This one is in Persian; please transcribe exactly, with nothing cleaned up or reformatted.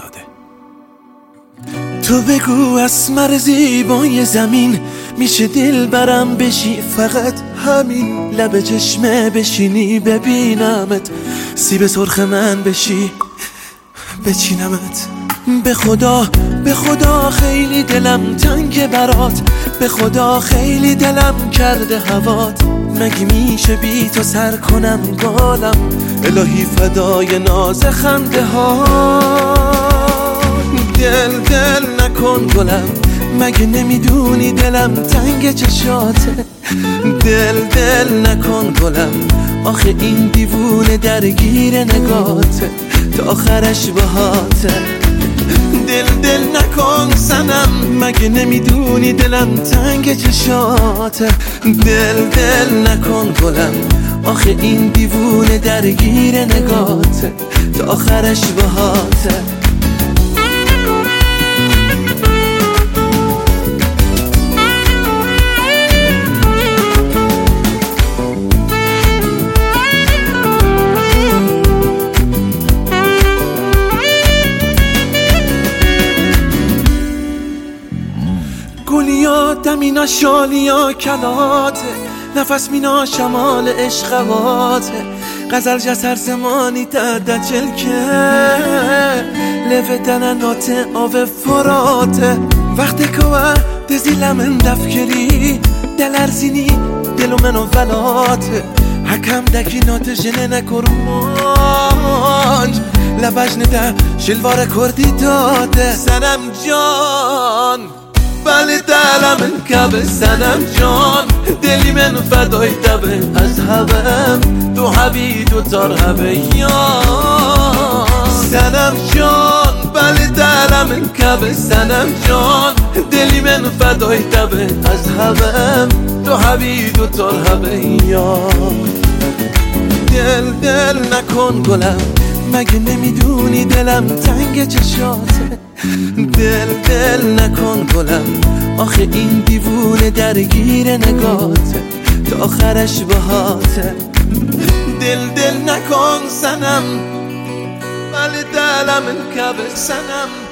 زاده. تو بگو اسمر زیبای زمین میشه دل برم بشی، فقط همین لب چشمه بشینی ببینمت، سیب سرخ من بشی بچینمت. به خدا به خدا خیلی دلم تنگ برات، به خدا خیلی دلم کرده هوات، مگه میشه بی تو سر کنم بالم، الهی فدای ناز خنده ها. دل دل نکن گلم، مگه نمیدونی دلم تنگ چشاته. دل دل نکن گلم، آخه این دیوونه درگیر نگاته تا آخرش بهاته. دل دل نکن سنم، مگه نمیدونی دلم تنگ چشاته. دل دل نکن گلم، آخه این دیوونه درگیر نگاته تا آخرش بهاته. گلیا دمینا شالیا کلاته، نفس مینا شمال عشقواته، غزل جسر زمانی دادا چلکه، لفه دننات آوه فراته. وقتی که دزیلم اندفکری دل ارزینی دلو منو ولاته، حکم دکی نات جنه نکرمانج لبش نده شلوار کردی داده. سنم جان بله دلم انکبه، سنم جان دلی من فدای دبه، از هوام دو حبی دو تار هبه یا. سنم جان بله دلم انکبه، سنم جان دلی من فدای دبه، از هوام دو حبی دو تار هبه یا. دل دل نکن گلم، مگه نمیدونی دلم تنگ چشاته. دل دل نکن گلم، آخه این دیوونه درگیر نگاته تا آخرش بهاته. دل دل نکن سنم، ولی دلم انکبه سنم